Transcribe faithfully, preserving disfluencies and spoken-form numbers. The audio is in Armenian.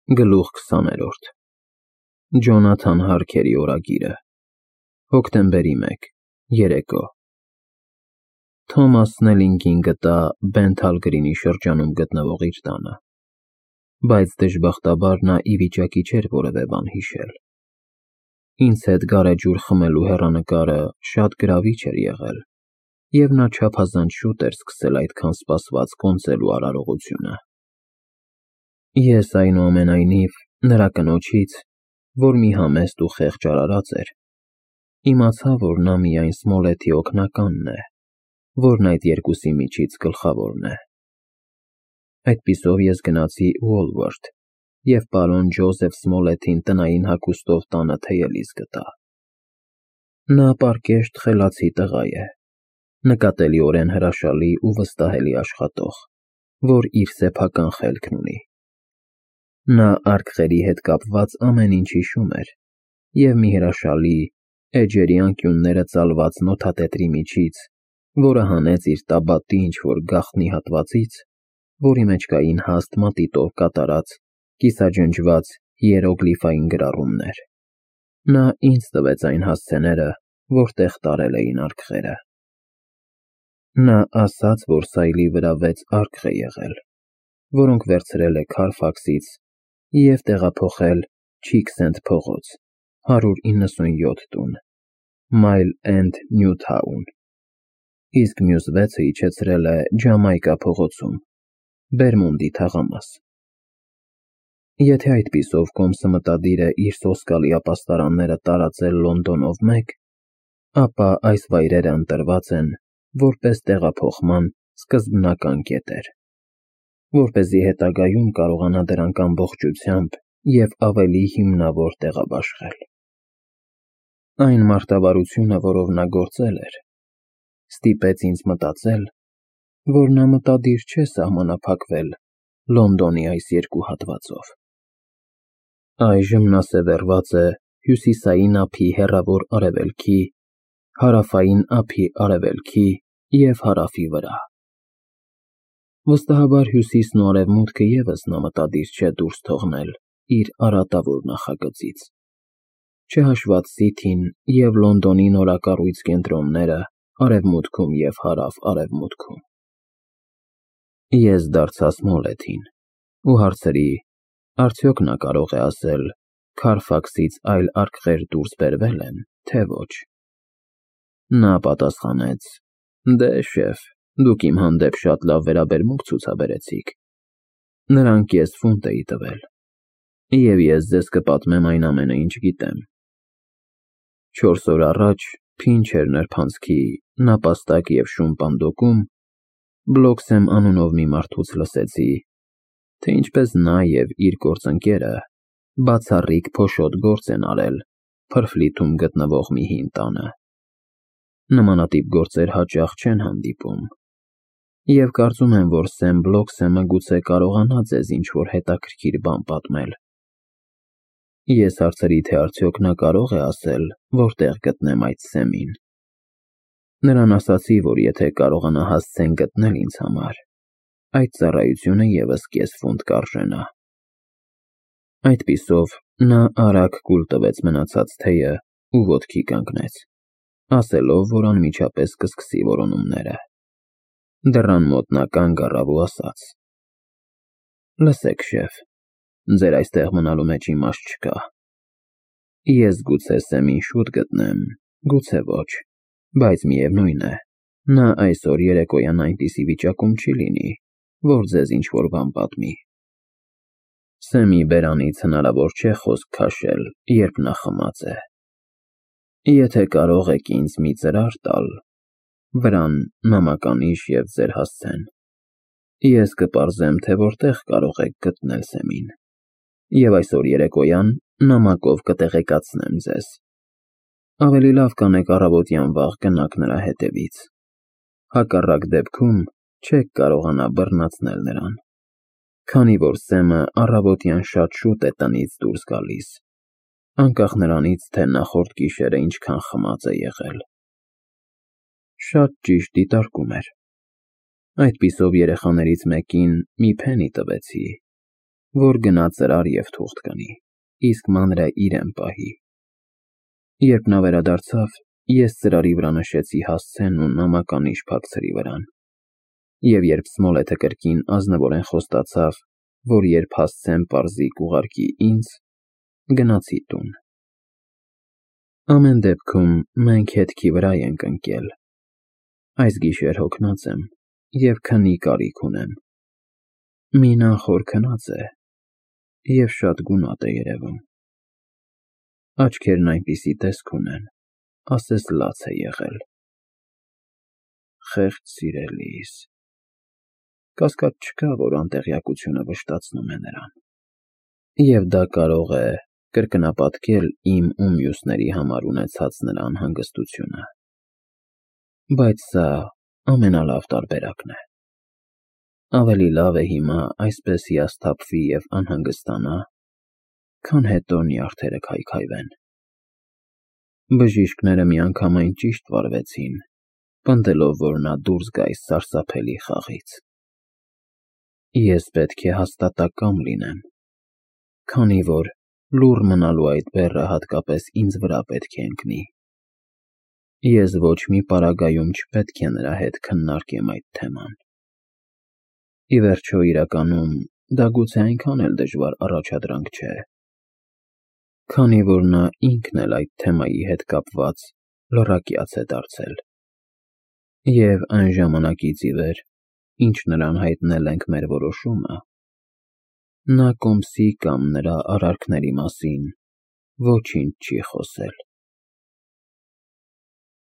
Գլուխ քսաներորդ Ջոնաթան Հարքերի օրագիրը Հոկտեմբերի մեկ Երեկո Թոմաս Սնելինգին գտա Բենթալ Գրինի շրջանում գտնվող իր տանը, բայց դժբախտաբար նա ի վիճակի չէր որևէ բան հիշել։ Ինձ հետ գարեջուր խմելու հեռանկարը շատ գրավիչ էր եղել, և նա չափազանց շուտ էր սկսել այդքան սպասված կոնծելու արարողությունը։ Ես, այնուամենայնիվ, նրա կնոջից, որ մի համեստ ու խեղճ արարած էր, իմացա, որ նա միայն Սմոլեթի օգնականն է, որն այդ երկուսի միջից գլխավորն է։ Այդպիսով ես գնացի Ուոլվորթ և պարոն Ջոզեֆ Սմոլեթին տնային հագուստով տանը թեյելիս գտա։ Նա պարկեշտ, խելացի տղա է, նկատելիորեն հրաշալի ու վստահելի աշխատող, որ իր սեփական խելքն ունի։ Նա արկղերի հետ կապված ամեն ինչ հիշում էր և մի հրաշալի, էջերի անկյունները ծալված նոթատետրի միջից, որը հանեց իր տաբատի ինչ-որ գաղտնի հատվածից, որի մեջ կային հաստ մատիտով կատարած, կիսաջնջված հիերոգլիֆային գրառումներ, նա ինձ տվեց այն հասցեները, որտեղ տարել էին արկղերը։ Նա ասաց, որ սայլի վրա վեց արկղ է եղել, որոնք վերցրել է Քարֆաքսից և տեղափոխել Չիքսենդ փողոց, հարյուր իննսունյոթ տուն, Մայլ Էնդ Նյութաուն, իսկ մյուս վեցը իջեցրել է Ջամայկա փողոցում, Բերմունդի թաղամաս։ Եթե այդպիսով կոմսը մտադիր է իր սոսկալի ապաստարանները տարածել Լոնդոնով մեկ, ապա այս վայրերը ընտրված են որպես տեղափոխման սկզբնական կետեր, որպեսզի հետագայում կարողանա դրանք ամբողջությամբ և ավելի հիմնավոր տեղաբաշխել։ Այն մարտավարությունը, որով նա գործել էր, ստիպեց ինձ մտածել, որ նա մտադիր չէ սահմանափակվել Լոնդոնի այս երկու հատվածով։ Այժմ նա սևեռված է հյուսիսային ափի հեռավոր արևելքի, հարավային ափի արևելքի և հարավի վրա։ Վստահաբար հյուսիսն ու արևմուտքը ևս նա մտադիր չէ դուրս թողնել իր արատավոր նախագծից, չհաշված Սիթիին և Լոնդոնի նորակառույց կենտրոնները արևմուտքում և հարավ֊արևմուտքում։ Ես դարձա Սմոլեթին ու հարցրի, արդյոք նա կարող է ասել Քարֆաքսից այլ արկղեր դուրս բերվե՞լ են, թե ոչ։ Նա պատասխանեց. Դե, շեֆ, դուք իմ հանդեպ շատ լավ վերաբերմունք ցուցաբերեցիք, նրան կես ֆունտ էի տվել, և ես ձեզ կպատմեմ այն ամենը, ինչ գիտեմ։ Չորս օր առաջ Փինչեր նրբանցքի նապաստակ և շուն պանդոկում Բլոքսեմ անունով մի մարդուց լսեցի, թե ինչպես նա և իր գործընկերը բացառիկ փոշոտ գործ են արել Փրֆլիթում գտնվող մի հին տանը։ Նմանատիպ գործեր հաճախ չեն հանդիպում, և կարծում եմ, որ Սեմ Բլոքսեմը գուցե կարողանա ձեզ ինչ-որ հետաքրքիր բան պատմել։ Ես հարցրի, թե արդյոք նա կարող է ասել, որտեղ գտնեմ այդ Սեմին։ Նրան ասացի, որ եթե կարողանա հասցեն գտնել ինձ համար, այդ ծառայությունը ևս կես ֆունտ կարժենա։ Այդպիսով նա արագ կուլ տվեց մնացած թեյը ու ոտքի կանգնեց, ասելով, որ անմիջապես կսկսի որոնումները։ Դռան մոտ նա կանգ առավ ու ասաց. Լսեք, շեֆ, ձեր այստեղ մնալու մեջ իմաստ չկա։ Ես գուցե Սեմին շուտ գտնեմ, գուցե ոչ, բայց միևնույն է, նա այսօր երեկոյան այնպիսի վիճակում չի լինի, որ ձեզ ինչ-որ բան պատմի։ Սեմի բերանից հնարավոր չէ խոսք քաշել, երբ նա խմած է։ Եթե կարող եք ինձ մի ծրար տալ, վրան, նամականիշ և ձեր հասցեն, ես կպարզեմ, թե որտեղ կարող եք գտնել Սեմին, և այսօր երեկոյան նամակով կտեղեկացնեմ ձեզ։ Ավելի լավ կանեք առավոտյան վաղ գնաք նրա հետևից, հակառակ դեպքում չեք կարողանա բռնացնել նրան, քանի որ Սեմը առավոտյան շատ շուտ է տնից դուրս գալիս, անկախ նրանից, թե նախորդ գիշերը ինչքան խմած է եղել։ Շատ ճիշտ դիտարկում էր։ Այդպիսով երեխաներից մեկին մի փենի տվեցի, որ գնա ծրար և թուղթ կնի, իսկ մանրը իրեն պահի։ Երբ նա վերադարձավ, ես ծրարի վրա նշեցի հասցեն ու նամականիշ փակցրի վրան, և երբ Սմոլեթը կրկին ազնվորեն խոստացավ, որ երբ հասցեն պարզի կուղարկի ինձ, գնացի տուն։ Ամեն դեպքում մենք հետքի վրա ենք ընկել։ Այս գիշեր հոգնած եմ և քնի կարիք ունեմ։ Մի նախոր քնած է և շատ գունատ է երևում։ Աչքերն այնպիսի տեսք ունեն, ասես լաց է եղել։ Խեղճ սիրելիս, կասկած չկա, որ անտեղյակությունը վշտացնում է նրան, և դա կարող է կրկնապատկել իմ ու մյուսների համար ունեցած նրա անհանգստությունը։ Բայց սա ամենալավ տարբերակն է։ Ավելի լավ է հիմա այսպես հիասթափվի և անհանգստանա, քան հետո նյարդերը քայքայվեն։ Բժիշկները միանգամայն ճիշտ վարվեցին, պնդելով, որ նա դուրս գա այս սարսափելի խաղից։ Ես պետք է հաստատակամ լինեմ, քանի որ լուռ մնալու այդ բեռը հատկապես ինձ վրա պետք է ընկնի։ Ես ոչ մի պարագայում չպետք է նրա հետ քննարկեմ այդ թեման։ Ի վերջո, իրականում, դա գուցե այնքան էլ դժվար առաջադրանք չէ, քանի որ նա ինքն էլ այդ թեմայի հետ կապված լռակյաց է դարձել, և այն ժամանակից ի վեր, ինչ նրան հայտնել ենք մեր որոշումը, նա կոմսի կամ նրա արարքների մասին ոչինչ չի խոսել։